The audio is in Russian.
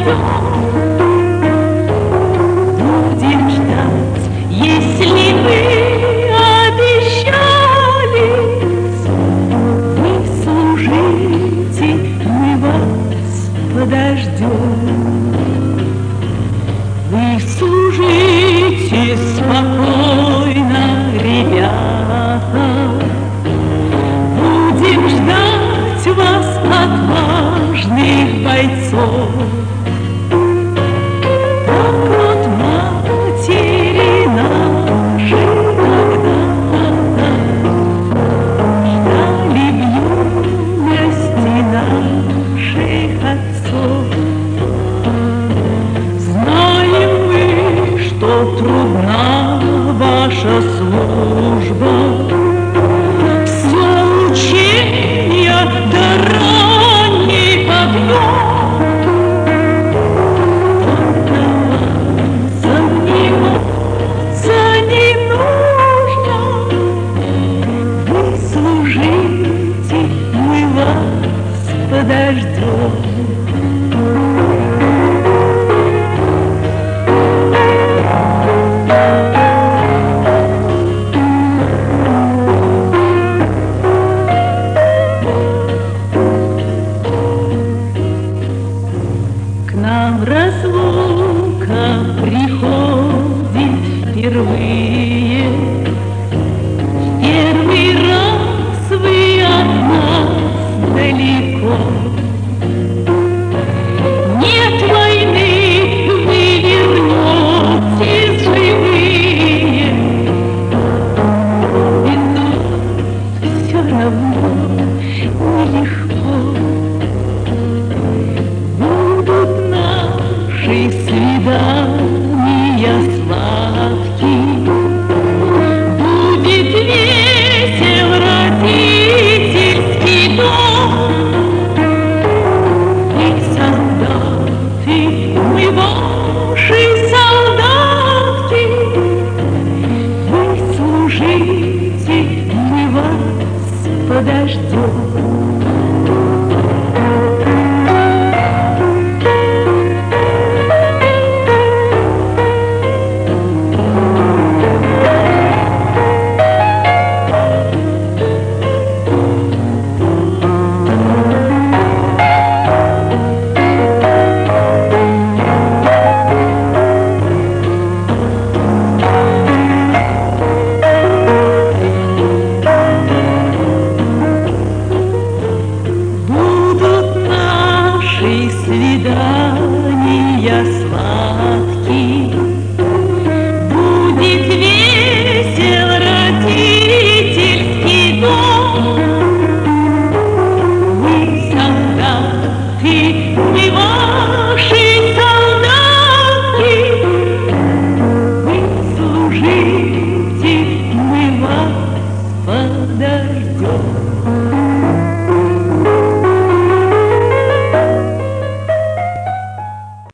Будем ждать, если вы обещались. Вы служите, мы вас подождем. Вы служите спокойно, ребята. Будем ждать вас, отважных бойцов. Так вот матери наши когда-то ждали в юности наших отцов. Знаем мы, что трудна ваша служба. Все учения да ранний подъем. Сомневаться не нужно. Вы служите, мы вас подождем. К нам разлука приходит впервые. В первый раз вы от нас далеко. Нет войны, вы вернетесь живые. И нам все равно нелегко. Будут наши свидания сладкие. Будет весел родительский дом. И солдаты, мы ваши солдатки. Вы служите, мы вас подождем. Свидания сладкие. Будет весел родительский дом. Мы солдаты, мы